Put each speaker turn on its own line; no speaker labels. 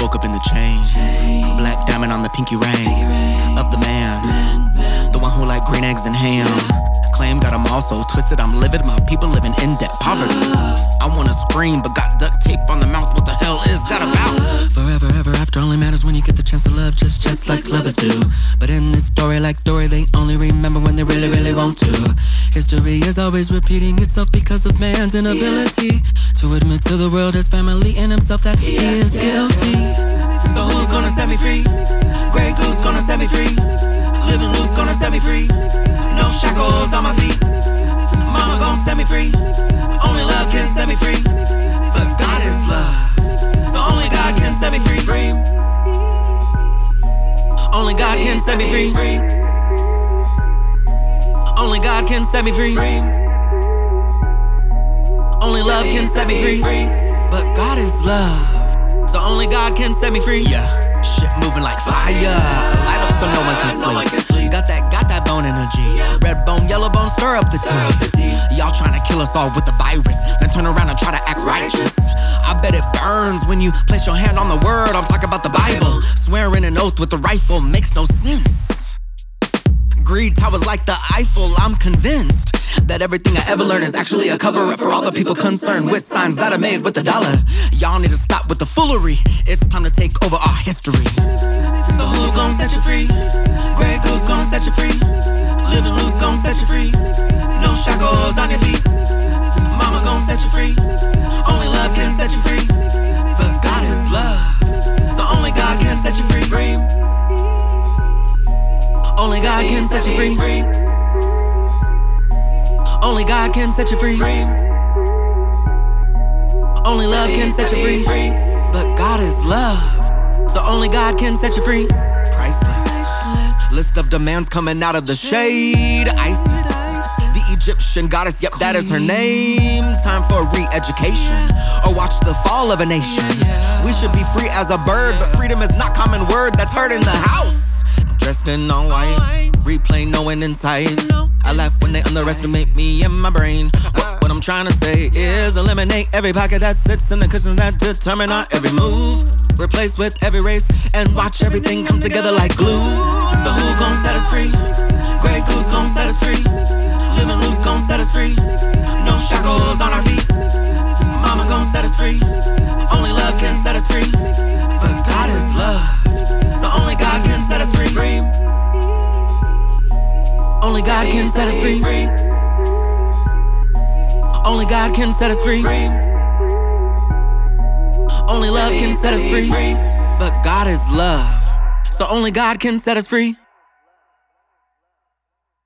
woke up in the chains. Black diamond on the pinky ring of the man, the one who like green eggs and ham. Claim got 'em all so twisted, I'm livid. My people living in debt poverty. I wanna scream, but got duct tape on the mouth. What the hell is that about? Forever, ever after only matters when you get the chance to love, just like lovers do. But in this story, like Dory, they only remember when they really, really want to. History is always repeating itself because of man's inability to admit to the world, his family, and himself that he is guilty. So who's gonna set me free? Grey Goose gonna set me free. Living loose gonna set me free. No shackles on my feet. Mama gon' set me free. Only love can set me free. But God is love, so only God can set me free. Only God can set me free. Only God can set me free. Only love can set me free. But God is love, so only God can set me free. Yeah, shit moving like fire. Light up so no one can sleep. Got that bone energy. Red bone, yellow bone, stir up the tea. Y'all trying to kill us all with the virus, then turn around and try to act righteous. I bet it burns when you place your hand on the word. I'm talking about the Bible. Swearing an oath with a rifle makes no sense. Greed towers like the Eiffel. I'm convinced that everything I ever learned is actually a cover-up for all the people concerned with signs that are made with the dollar. Y'all need to stop with the foolery. It's time to take over our history. So who's gonna set you free? Grey Goose gonna set you free. Living loose gonna set you free. No shackles on your feet. Mama gonna set you free. Only love can set you free. But God is love, so only God can set you free. Only God can set you free. Only God can set you free. Only love can set you free. But God is love, so only God can set you free. Priceless. List of demands coming out of the shade. Isis, the Egyptian goddess, yep, that is her name. Time for re-education, or watch the fall of a nation. We should be free as a bird, but freedom is not common word that's heard in the house. Dressed in all white, replay no end in sight. I laugh when they underestimate me and my brain. What I'm trying to say is eliminate every pocket that sits in the cushions that determine our every move. Replace with every race and watch everything come together like glue. So who gon' set us free? Grey Goose gon' set us free. Living loose gon' set us free. No shackles on our feet. Mama gon' set us free. Only love can set us free. But God is love, so only God can set us free. Only God can set us free. Only God can set us free. Only love can set us free. But God is love, so only God can set us free.